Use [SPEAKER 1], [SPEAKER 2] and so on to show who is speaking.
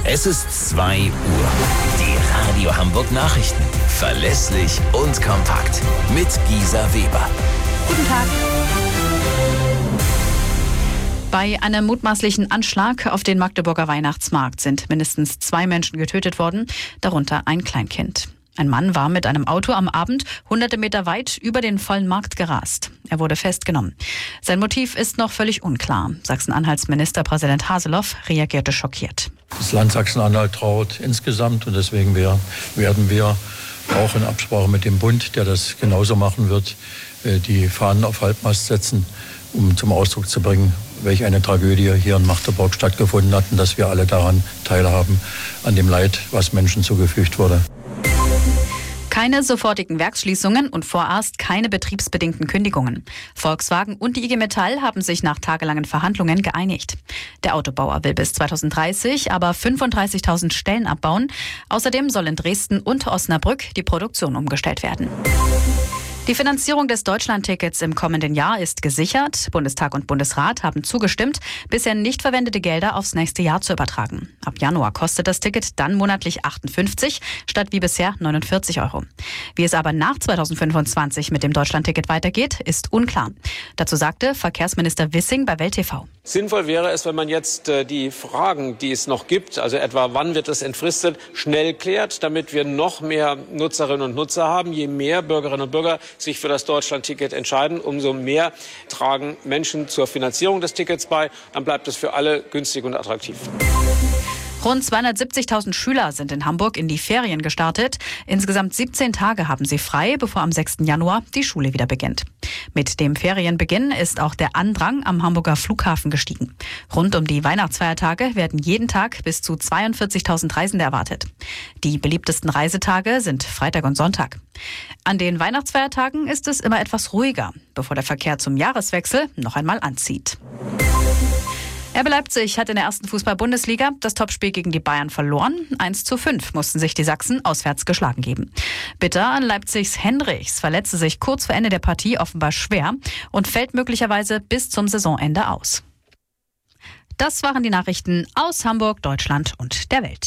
[SPEAKER 1] Es ist 2 Uhr. Die Radio Hamburg Nachrichten. Verlässlich und kompakt. Mit Gisa Weber.
[SPEAKER 2] Guten Tag. Bei einem mutmaßlichen Anschlag auf den Magdeburger Weihnachtsmarkt sind mindestens 2 Menschen getötet worden, darunter ein Kleinkind. Ein Mann war mit einem Auto am Abend hunderte Meter weit über den vollen Markt gerast. Er wurde festgenommen. Sein Motiv ist noch völlig unklar. Sachsen-Anhalts Ministerpräsident Haseloff reagierte schockiert.
[SPEAKER 3] Das Land Sachsen-Anhalt trauert insgesamt und deswegen werden wir auch in Absprache mit dem Bund, der das genauso machen wird, die Fahnen auf Halbmast setzen, um zum Ausdruck zu bringen, welch eine Tragödie hier in Magdeburg stattgefunden hat und dass wir alle daran teilhaben, an dem Leid, was Menschen zugefügt wurde.
[SPEAKER 2] Keine sofortigen Werksschließungen und vorerst keine betriebsbedingten Kündigungen. Volkswagen und die IG Metall haben sich nach tagelangen Verhandlungen geeinigt. Der Autobauer will bis 2030 aber 35.000 Stellen abbauen. Außerdem soll in Dresden und Osnabrück die Produktion umgestellt werden. Die Finanzierung des Deutschlandtickets im kommenden Jahr ist gesichert. Bundestag und Bundesrat haben zugestimmt, bisher nicht verwendete Gelder aufs nächste Jahr zu übertragen. Ab Januar kostet das Ticket dann monatlich 58 statt wie bisher 49 €. Wie es aber nach 2025 mit dem Deutschlandticket weitergeht, ist unklar. Dazu sagte Verkehrsminister Wissing bei Welt TV.
[SPEAKER 4] Sinnvoll wäre es, wenn man jetzt die Fragen, die es noch gibt, also etwa wann wird es entfristet, schnell klärt, damit wir noch mehr Nutzerinnen und Nutzer haben. Je mehr Bürgerinnen und Bürger sich für das Deutschlandticket entscheiden, umso mehr tragen Menschen zur Finanzierung des Tickets bei. Dann bleibt es für alle günstig und attraktiv.
[SPEAKER 2] Rund 270.000 Schüler sind in Hamburg in die Ferien gestartet. Insgesamt 17 Tage haben sie frei, bevor am 6. Januar die Schule wieder beginnt. Mit dem Ferienbeginn ist auch der Andrang am Hamburger Flughafen gestiegen. Rund um die Weihnachtsfeiertage werden jeden Tag bis zu 42.000 Reisende erwartet. Die beliebtesten Reisetage sind Freitag und Sonntag. An den Weihnachtsfeiertagen ist es immer etwas ruhiger, bevor der Verkehr zum Jahreswechsel noch einmal anzieht. RB Leipzig hat in der ersten Fußball-Bundesliga das Topspiel gegen die Bayern verloren. 1:5 mussten sich die Sachsen auswärts geschlagen geben. Bitter an Leipzigs Henrichs verletzte sich kurz vor Ende der Partie offenbar schwer und fällt möglicherweise bis zum Saisonende aus. Das waren die Nachrichten aus Hamburg, Deutschland und der Welt.